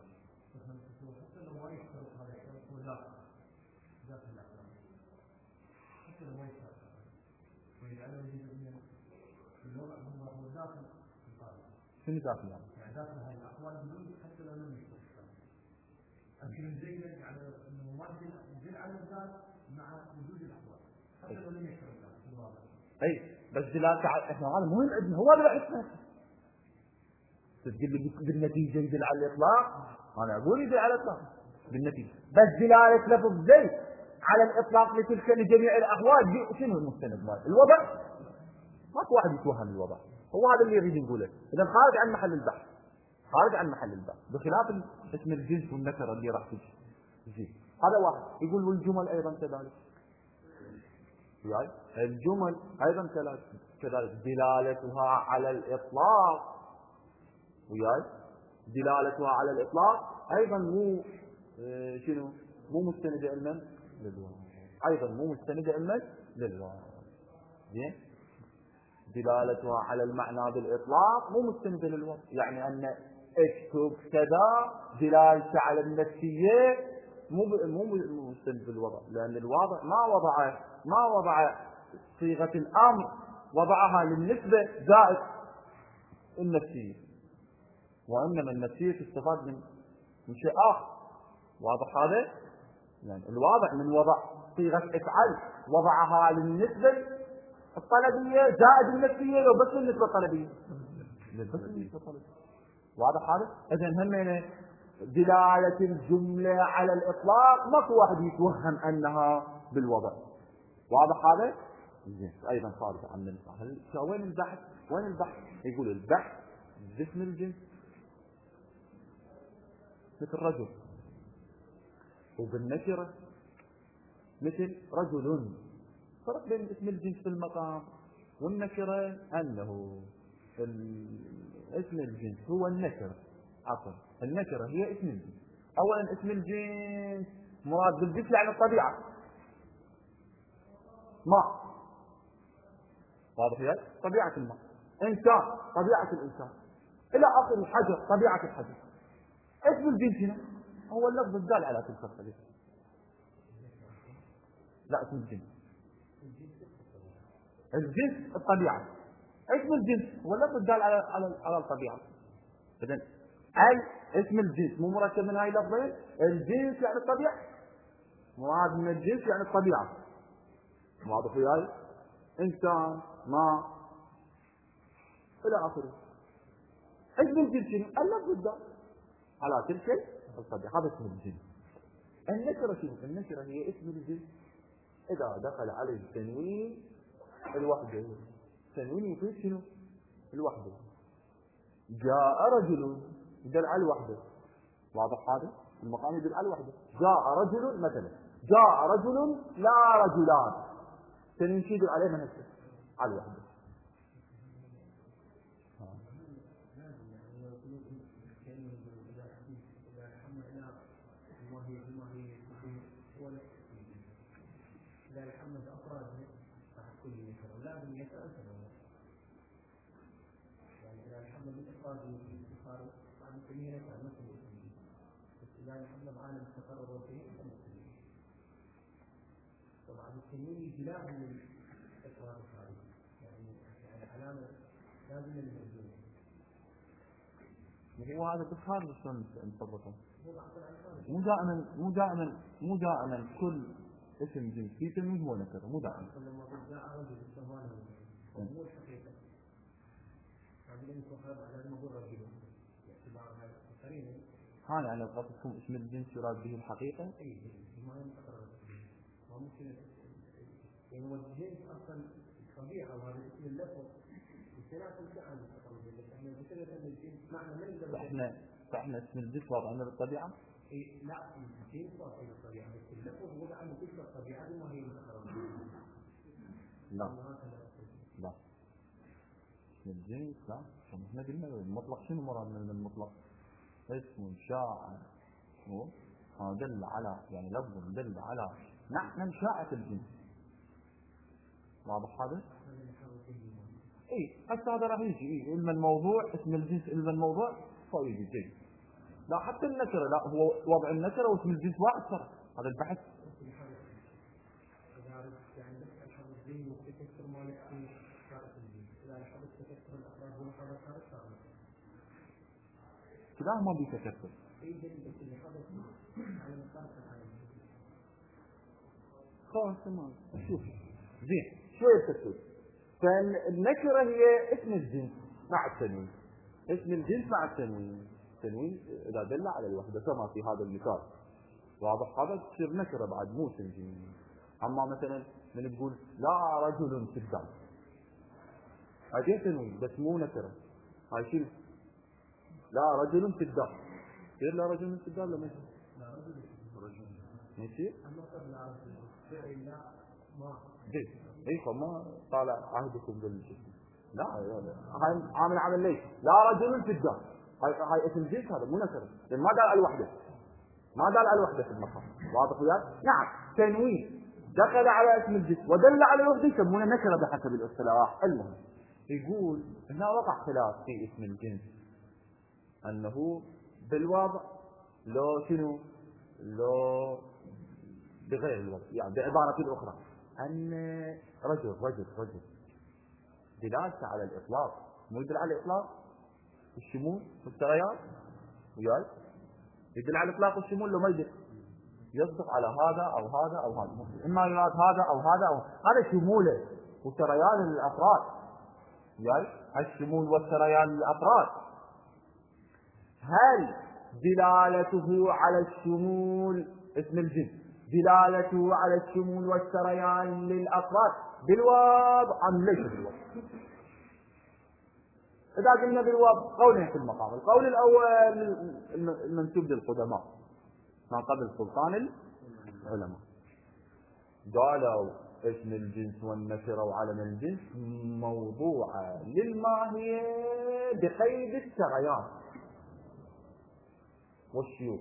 شنو داخل يعني داخل هاي الاحوال بدون حتى لو لم يشتغل لكن زين يعني انه ما يدل على الذات مع وجود الاحوال حتى لو لم يشتغل في الواقع اي بس دلالته احنا هذا مهم عندنا هو اللي بحثنا تقول لي بالنتيجه يدل على الاطلاق انا اقول يدل على الاطلاق بالنتيجه بس دلاله لفظ زيد على الاطلاق لتلك لجميع الاحوال شنو المستند مال الوضع ماكو واحد يتوهم الوضع. هو هذا اللي يريد نقوله. اذا خارج عن محل البحث، خارج عن محل البحث، بخلاف اسم الجنس والنكره اللي راح تجي. زين، هذا واحد. يقول والجمل ايضا كذلك. يعني الجمل ايضا كذلك دلالتها على الاطلاق، وياي دلالتها على الاطلاق ايضا مو شنو؟ مو مستندة علما للواقع، ايضا مو مستندة علما للواقع. زين، دلالتها على المعنى بالاطلاق مو مستندة للواقع، يعني ان اكتب كذا دلالته على النفسية مو مستند بالوضع، لان الواضع ما وضع صيغة الامر، وضعها للنسبة زائد النفسية، وانما النفسية تستفاد من شيء اخر. واضح هذا؟ يعني الواضع من وضع صيغة افعل وضعها للنسبة الطلبية زائد النفسية، لو بس النسبة الطلبية. واضح هذا؟ اذا هم دلالة الجملة على الاطلاق ماكو واحد يتوهم انها بالوضع. واضح هذا؟ زين، ايضا خارج عن المثال. وين البحث؟ وين البحث؟ يقول البحث باسم الجنس مثل رجل، وبالنكرة مثل رجل. فرق بين اسم الجنس في المقام والنكرة انه اسم الجنس هو النكرة. عفوا، النكرة هي اسم الجنس. اولا اسم الجنس مراد بالجنس يعني الطبيعة، ماء. واضح يا طبيعة الماء، انسان طبيعة الانسان، الى اخر الحجر طبيعة الحجر. اسم الجنس هنا هو اللفظ الدال على تلك الطبيعة. لا، اسم الجنس الطبيعة. اسم الجنس هو اللفظ الدال على الطبيعة. اذا اسم الجنس مو مركب من هاي اللفظين. الجنس يعني الطبيعة، مراد من الجنس يعني الطبيعة. واضح وياي؟ انسان، ماء، الى اخره. اسم الجنس اللفظ الدال على تلك الطبيعة، هذا اسم الجنس. النكرة شنو؟ النكرة هي اسم الجنس اذا دخل عليه تنوين الوحدة. تنوين يفيد شنو؟ الوحدة. جاء رجل يدل على الوحدة. واضح هذا؟ المقام يدل على الوحدة. جاء رجل مثلا، جاء رجل لا رجلان، تنوين يدل عليه من هسه على الوحدة. طبعا التنوين جلاء من الإقرار الخارجي، يعني علامة لازم للموجود. هو هذا بالخارج شلون نطبقه؟ مو دائما كل اسم جنس في تنوين هو نكره، مو دائما. لما قلت جاء رجل استهوانه مو الحقيقة. بعدين يكون لازم اقول رجل باعتبار هذا القرينه. ها يعني قصدكم اسم الجنس يراد به الحقيقة؟ اي ما ينقرر. ما ممكن يعني هو الجنس اصلا طبيعه، وهذا اسم اللفظ الثلاث امتحان تقريبا، بس احنا ذكرنا ان الجنس معنى ما نقدر فاحنا اسم الجنس وضعنا بالطبيعة؟ اي لا، الجنس وضعنا بالطبيعه، بس اللفظ وضع عنه تلك الطبيعه ما هي متقربه. لا اسم الجنس لا، احنا قلنا المطلق شنو مراد من المطلق؟ اسم شاع دل على، يعني لفظ دل على معنى شاعة الجنس. واضح هذا؟ اي حتى هذا راح يجي علم الموضوع، اسم الجنس علم الموضوع فيجي جيد. لا حتى النكرة، لا هو وضع النكرة واسم الجنس واحد صار. هذا البحث يعني بس الحرف الزين والتكسر مالك في حرف الزين، إذا الحرف تكسر الأفراد والحرف صار كلاه ما بيتكسر. اي بس اللي حدث على مقارنة العالم. خلاص تمام. شوف زين شوية تكسر. فالنكرة هي اسم الجنس مع التنوين. اسم الجنس مع التنوين. التنوين إذا دل على الوحدة كما في هذا المثال. واضح هذا؟ تصير نكرة بعد مو اسم جنس. أما مثلا من تقول لا رجل في الدار، هذه تنوين بس مو نكرة. هاي شنو؟ لا رجل في الدار. غير لا رجل في الدار لما يصير؟ ماشي؟ جيد. اي فما طالع عهدكم بالجسم. لا هاي عامل ليش؟ لا رجل في الدار. هاي اسم جنس هذا مو نكرة. لأن ما قال الوحدة. ما قال الوحدة في المقام. واضح وياك؟ نعم تنوين دخل على اسم الجنس ودل على الوحدة يسمونه نكرة بحسب الاصطلاح. المهم يقول هنا وقع خلاف في اسم الجنس أنه بالوضع لو شنو لو بغير الوضع، يعني بعبارة أخرى أن رجل دلالته على الإطلاق مو يدل على الإطلاق الشمول والسريان وياي يدل على الإطلاق والشمول لو ما يدل يصدق على هذا أو هذا أو هذا، إما يراد هذا أو هذا أو هذا شموله وسريان للأفراد وياي الشمول والسريان للأفراد. هل دلالته على الشمول اسم الجنس دلالته على الشمول والسريان للأفراد بالوضع أم ليس بالوضع؟ إذا قلنا بالوضع قولين في المقام. القول الأول المنسوب للقدماء ما قبل سلطان العلماء قالوا اسم الجنس والنكرة وعلم الجنس موضوع للماهية بقيد السريان والشيوخ.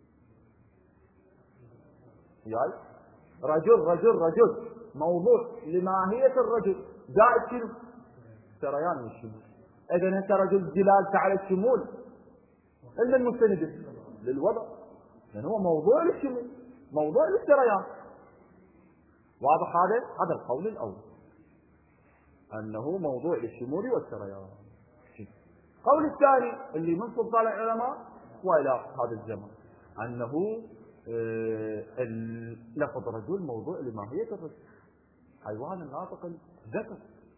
يعني رجل موضوع لماهية الرجل زائد شنو؟ سريان والشمول. إذن هسه رجل دلالته على الشمول إلا المستند للوضع لأنه هو موضوع للشمول موضوع للسريان. واضح هذا القول الأول أنه موضوع للشمول والسريان. القول الثاني اللي من سلطان العلماء وإلى هذا الزمن أنه لفظ رجل موضوع لماهية الرجل حيوان الناطق الذكر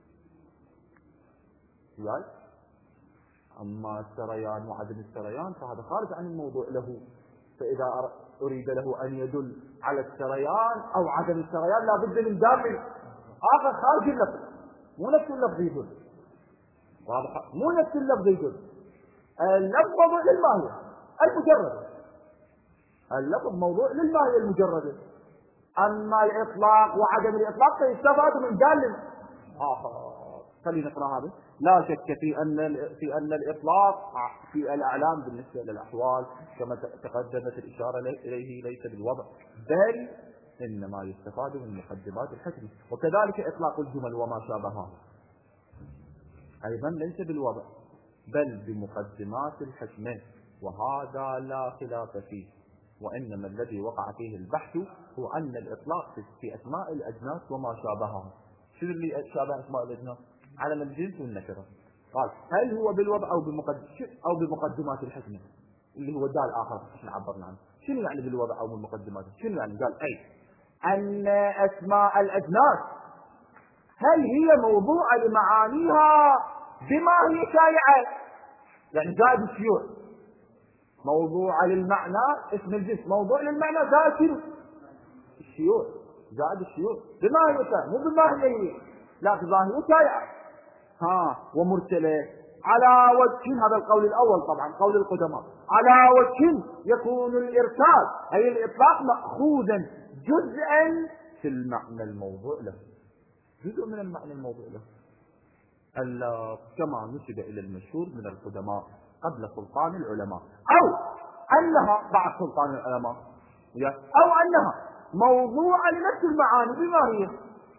يعني. أما السريان وعدم السريان فهذا خارج عن الموضوع له. فإذا أريد له أن يدل على السريان أو عدم السريان لا بد من دال آخر خارج اللفظ مو نفس اللفظ يدل. واضح؟ مو نفس اللفظ يدل. اللفظ موضوع للماهية المجردة. اللفظ موضوع للماهية المجردة. أما الإطلاق وعدم الإطلاق فيستفاد من دال آخر. خلينا نقرأ هذا. لا شك في أن الإطلاق في الأعلام بالنسبة للأحوال كما تقدمت الإشارة إليه ليس بالوضع بل إنما يستفاد من مقدمات الحكم. وكذلك إطلاق الجمل وما شابهها أيضا ليس بالوضع بل بمقدمات الحكمة وهذا لا خلاف فيه. وإنما الذي وقع فيه البحث هو أن الإطلاق في أسماء الأجناس وما شابهها. شنو اللي شابه أسماء الأجناس؟ علم الجنس والنكرة. قال هل هو بالوضع أو بمقدمات الحكمة اللي هو دال آخر احنا عبرنا عنه. شنو يعني بالوضع أو بالمقدمات؟ شنو يعني؟ قال أي أن أسماء الأجناس هل هي موضوعة لمعانيها بما هي شائعة يعني زائد الشيوع موضوع للمعنى اسم الجنس موضوع للمعنى زائد شنو؟ الشيوع زائد الشيوع بما هي شائعة مو بما هي لا بظاهر شائعة ومرسلة على وجه. هذا القول الأول طبعا قول القدماء على وجه يكون الإرسال أي الإطلاق مأخوذا جزءا في المعنى الموضوع له جزء من المعنى الموضوع له ألا كما نسب إلى المشهور من القدماء قبل سلطان العلماء أو أنها بعد سلطان العلماء أو أنها موضوعة لنفس المعاني بما هي.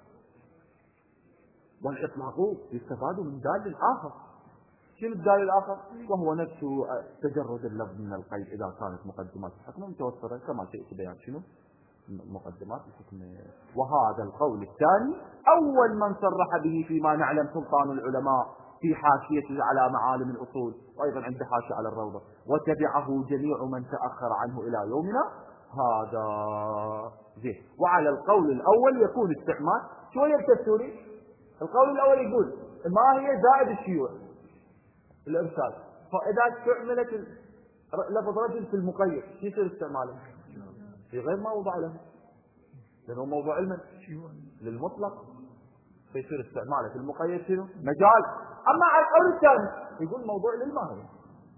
والإطلاق يستفاد من دال الآخر. شنو الدال الآخر؟ وهو نفسه تجرد اللفظ من القيد إذا كانت مقدمات الحكمة متوفرة كما شئت بيان شنو مقدمات الحكمة. وهذا القول الثاني أول من صرح به فيما نعلم سلطان العلماء في حاشيته على معالم الأصول وأيضا عند حاشية على الروضة وتبعه جميع من تأخر عنه إلى يومنا هذا زين. وعلى القول الأول يكون استعمال شوية بتفسيري. القول الأول يقول ما هي زائد الشيوع الإرسال. فإذا استعملت لفظ رجل في المقيد شو يصير استعماله؟ في غير ما وضع له لأنه موضوع علم للمطلق فيصير استعماله في المقيد شنو؟ مجال. أما على القول الثاني يقول موضوع للماهية.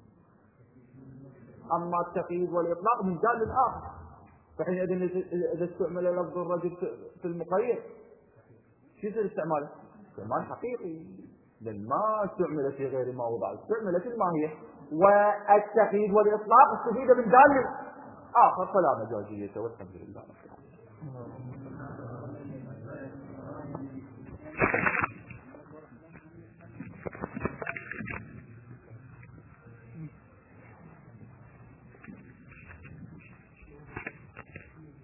أما التقييد والإطلاق من جال للآخر. فحينئذ إذا استعمل لفظ الرجل في المقيد شو يصير استعماله؟ استعمال حقيقي، لأن ما استعمل في غير ما وضع، استعمل في الماهية. والتقييد والإطلاق استفيد من جال للآخر فلا مجازية. والحمد لله.